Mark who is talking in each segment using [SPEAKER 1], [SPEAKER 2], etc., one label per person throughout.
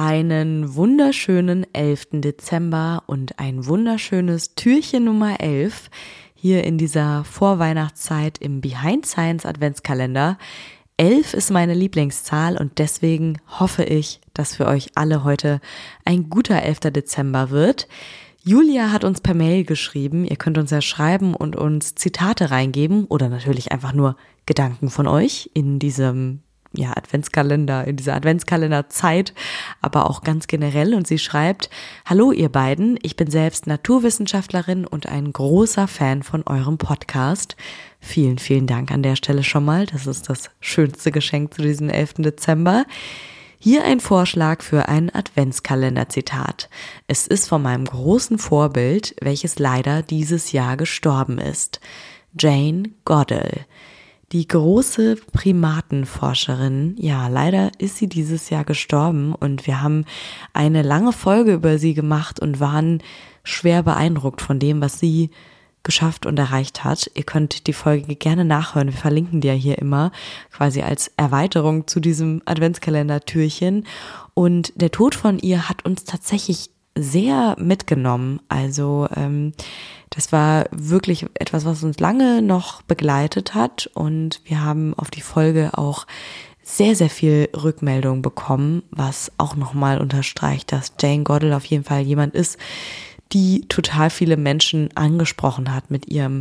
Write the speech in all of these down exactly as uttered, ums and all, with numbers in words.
[SPEAKER 1] Einen wunderschönen elften Dezember und ein wunderschönes Türchen Nummer elf hier in dieser Vorweihnachtszeit im Behind Science Adventskalender. elf ist meine Lieblingszahl und deswegen hoffe ich, dass für euch alle heute ein guter elfter Dezember wird. Julia hat uns per Mail geschrieben, ihr könnt uns ja schreiben und uns Zitate reingeben oder natürlich einfach nur Gedanken von euch in diesem ja, Adventskalender, in dieser Adventskalenderzeit, aber auch ganz generell. Und sie schreibt: Hallo ihr beiden, ich bin selbst Naturwissenschaftlerin und ein großer Fan von eurem Podcast. Vielen, vielen Dank an der Stelle schon mal. Das ist das schönste Geschenk zu diesem elften Dezember. Hier ein Vorschlag für ein Adventskalender-Zitat. Es ist von meinem großen Vorbild, welches leider dieses Jahr gestorben ist. Jane Goodall. Die große Primatenforscherin, ja, leider ist sie dieses Jahr gestorben und wir haben eine lange Folge über sie gemacht und waren schwer beeindruckt von dem, was sie geschafft und erreicht hat. Ihr könnt die Folge gerne nachhören, wir verlinken die ja hier immer, quasi als Erweiterung zu diesem Adventskalender-Türchen. Und der Tod von ihr hat uns tatsächlich sehr mitgenommen, also ähm, das war wirklich etwas, was uns lange noch begleitet hat und wir haben auf die Folge auch sehr, sehr viel Rückmeldung bekommen, was auch nochmal unterstreicht, dass Jane Goodall auf jeden Fall jemand ist, die total viele Menschen angesprochen hat mit ihrem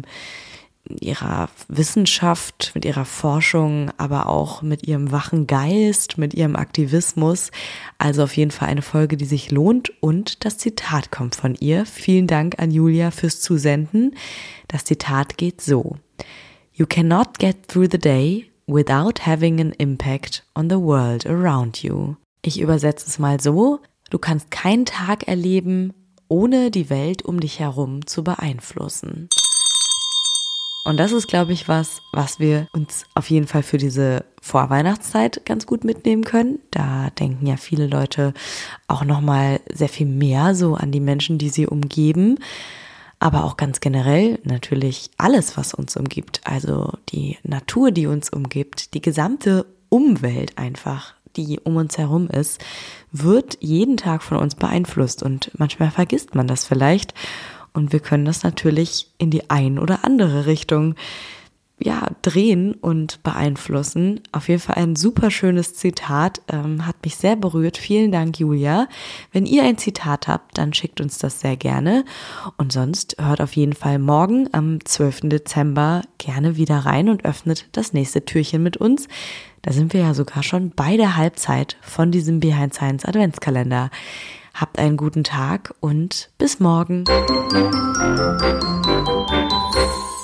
[SPEAKER 1] ihrer Wissenschaft, mit ihrer Forschung, aber auch mit ihrem wachen Geist, mit ihrem Aktivismus. Also auf jeden Fall eine Folge, die sich lohnt und das Zitat kommt von ihr. Vielen Dank an Julia fürs Zusenden. Das Zitat geht so: You cannot get through the day without having an impact on the world around you. Ich übersetze es mal so: Du kannst keinen Tag erleben, ohne die Welt um dich herum zu beeinflussen. Und das ist, glaube ich, was, was wir uns auf jeden Fall für diese Vorweihnachtszeit ganz gut mitnehmen können. Da denken ja viele Leute auch nochmal sehr viel mehr so an die Menschen, die sie umgeben. Aber auch ganz generell natürlich alles, was uns umgibt. Also die Natur, die uns umgibt, die gesamte Umwelt einfach, die um uns herum ist, wird jeden Tag von uns beeinflusst. Und manchmal vergisst man das vielleicht. Und wir können das natürlich in die ein oder andere Richtung ja drehen und beeinflussen. Auf jeden Fall ein super schönes Zitat, ähm, hat mich sehr berührt. Vielen Dank, Julia. Wenn ihr ein Zitat habt, dann schickt uns das sehr gerne. Und sonst hört auf jeden Fall morgen am zwölften Dezember gerne wieder rein und öffnet das nächste Türchen mit uns. Da sind wir ja sogar schon bei der Halbzeit von diesem Behind Science Adventskalender. Habt einen guten Tag und bis morgen.